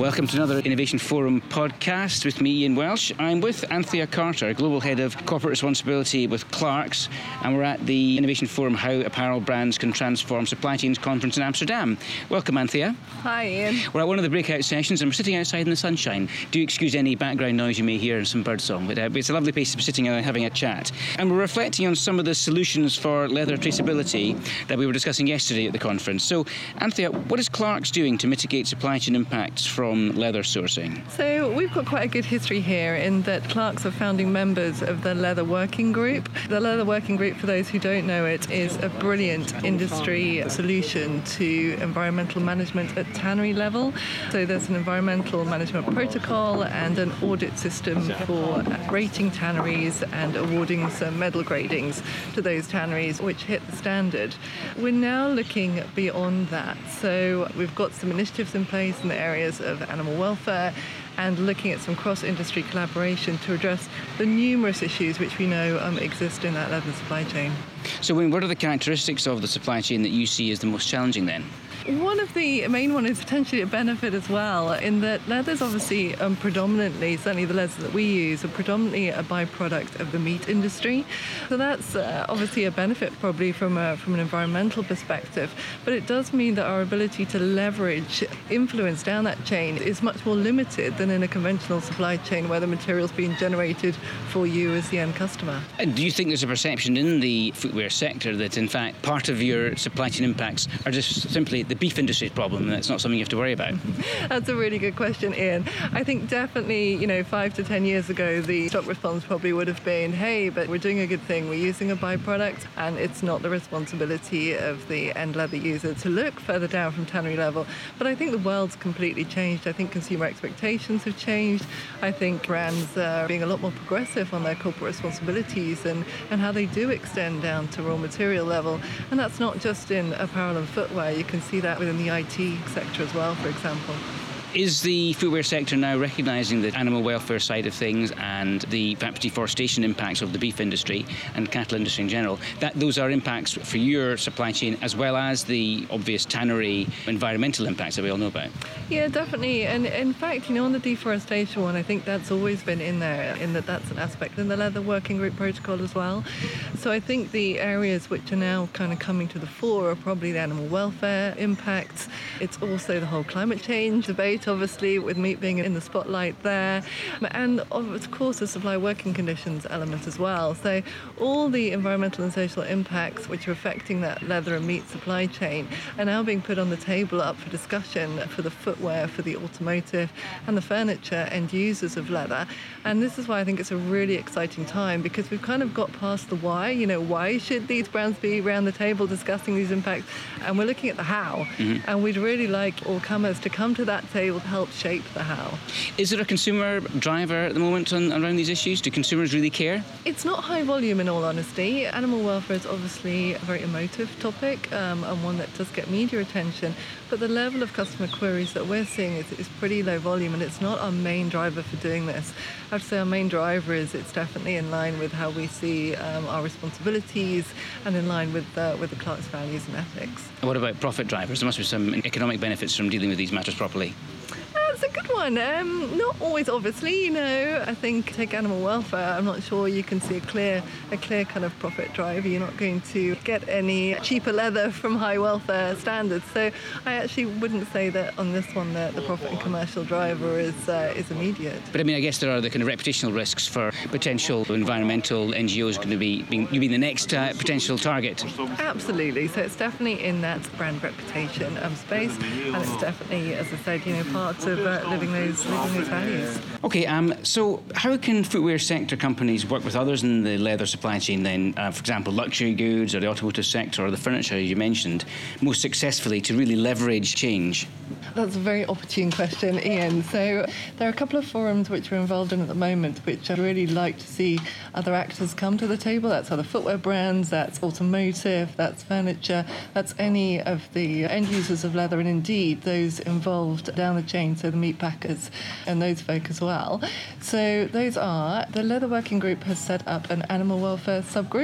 Welcome to another Innovation Forum podcast with me, Ian Welsh. I'm with Anthea Carter, Global Head of Corporate Responsibility with Clarks, and we're at the Innovation Forum How Apparel Brands Can Transform Supply Chains conference in Amsterdam. Welcome, Anthea. Hi, Ian. We're at one of the breakout sessions and we're sitting outside in the sunshine. Do excuse any background noise you may hear and some birdsong, but it's a lovely place to be sitting and having a chat. And we're reflecting on some of the solutions for leather traceability that we were discussing yesterday at the conference. So, Anthea, what is Clarks doing to mitigate supply chain impacts from leather sourcing? So we've got quite a good history here in that Clarks are founding members of the Leather Working Group. The Leather Working Group, for those who don't know it, is a brilliant industry solution to environmental management at tannery level. So there's an environmental management protocol and an audit system for rating tanneries and awarding some medal gradings to those tanneries which hit the standard. We're now looking beyond that. So we've got some initiatives in place in the areas of animal welfare and looking at some cross-industry collaboration to address the numerous issues which we know exist in that leather supply chain. So what are the characteristics of the supply chain that you see as the most challenging then? One of the main one is potentially a benefit as well, in that leather's obviously predominantly, certainly the leathers that we use, are predominantly a byproduct of the meat industry. So that's obviously a benefit probably from an environmental perspective, but it does mean that our ability to leverage influence down that chain is much more limited than in a conventional supply chain where the material's being generated for you as the end customer. And do you think there's a perception in the footwear sector that in fact part of your supply chain impacts are just simply the beef industry's problem and that's not something you have to worry about? That's a really good question, Ian. I think definitely, 5 to 10 years ago, the stock response probably would have been, hey, but we're doing a good thing. We're using a byproduct and it's not the responsibility of the end leather user to look further down from tannery level. But I think the world's completely changed. I think consumer expectations have changed. I think brands are being a lot more progressive on their corporate responsibilities and how they do extend down to raw material level. And that's not just in apparel and footwear. You can see that within the IT sector as well, for example. Is the footwear sector now recognising the animal welfare side of things and the perhaps deforestation impacts of the beef industry and cattle industry in general, that those are impacts for your supply chain as well as the obvious tannery environmental impacts that we all know about? Yeah, definitely. And in fact, on the deforestation one, I think that's always been in there, in that's an aspect in the Leather Working Group protocol as well. So I think the areas which are now kind of coming to the fore are probably the animal welfare impacts. It's also the whole climate change debate, obviously, with meat being in the spotlight there, and of course the supply working conditions element as well. So all the environmental and social impacts which are affecting that leather and meat supply chain are now being put on the table up for discussion for the footwear, for the automotive and the furniture end users of leather. And this is why I think it's a really exciting time, because we've kind of got past the why, why should these brands be around the table discussing these impacts, and we're looking at the how. And we'd really like all comers to come to that table to help shape the how. Is there a consumer driver at the moment around these issues? Do consumers really care? It's not high volume, in all honesty. Animal welfare is obviously a very emotive topic and one that does get media attention, but the level of customer queries that we're seeing is pretty low volume, and it's not our main driver for doing this. I have to say our main driver is it's definitely in line with how we see our responsibilities and in line with the Clarks values and ethics. And what about profit drivers? There must be some economic benefits from dealing with these matters properly. That's a good one. Not always, obviously. I think take animal welfare. I'm not sure you can see a clear kind of profit driver. You're not going to get any cheaper leather from high welfare standards. So I actually wouldn't say that on this one the profit and commercial driver is immediate. But I guess there are the kind of reputational risks for potential environmental NGOs going to be being the next potential target. Absolutely. So it's definitely in that brand reputation space, and it's definitely, as I said, part of living those values. Okay, so how can footwear sector companies work with others in the leather supply chain then, for example, luxury goods or the automotive sector or the furniture, as you mentioned, most successfully to really leverage change? That's a very opportune question, Ian. So there are a couple of forums which we're involved in at the moment, which I'd really like to see other actors come to the table. That's other footwear brands, that's automotive, that's furniture, that's any of the end users of leather, and indeed those involved down the chain, so the meat packers and those folk as well. So those are, the Leather Working Group has set up an animal welfare subgroup.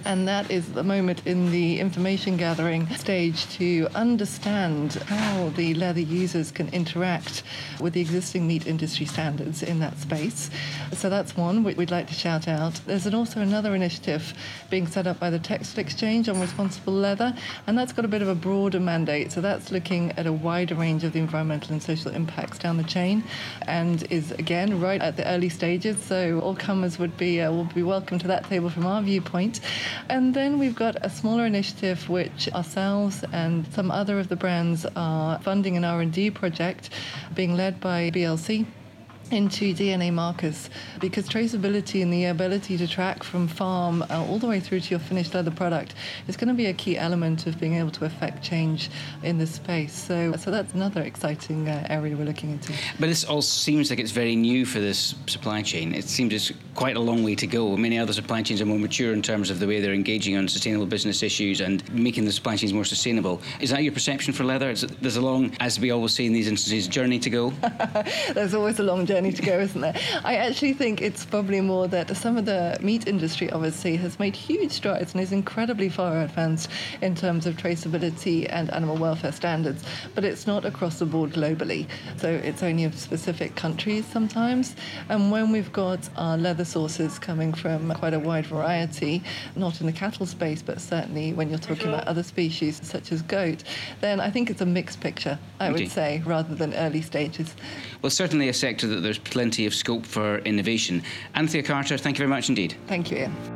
And that is the moment in the information gathering stage to understand how the leather users can interact with the existing meat industry standards in that space. So that's one we'd like to shout out. There's also another initiative being set up by the Textile Exchange on responsible leather, and that's got a bit of a broader mandate. So that's looking at a wider range of the environmental and social impacts down the chain, and is again right at the early stages. So all comers will be welcome to that table from our viewpoint. And then we've got a smaller initiative which ourselves and some other of the brands are funding an R&D project being led by BLC into DNA markers, because traceability and the ability to track from farm all the way through to your finished leather product is going to be a key element of being able to affect change in this space. So that's another exciting area we're looking into. But this all seems like it's very new for this supply chain. It seems it's quite a long way to go. Many other supply chains are more mature in terms of the way they're engaging on sustainable business issues and making the supply chains more sustainable. Is that your perception for leather? There's a long, as we always say in these instances, journey to go? There's always a long journey to go, isn't there? I actually think it's probably more that some of the meat industry obviously has made huge strides and is incredibly far advanced in terms of traceability and animal welfare standards, but it's not across the board globally. So it's only in specific countries sometimes. And when we've got our leather sources coming from quite a wide variety, not in the cattle space, but certainly when you're talking about other species such as goat, then I think it's a mixed picture, I would say, rather than early stages. Well, certainly a sector that there's plenty of scope for innovation. Anthea Carter, thank you very much indeed. Thank you, Ian.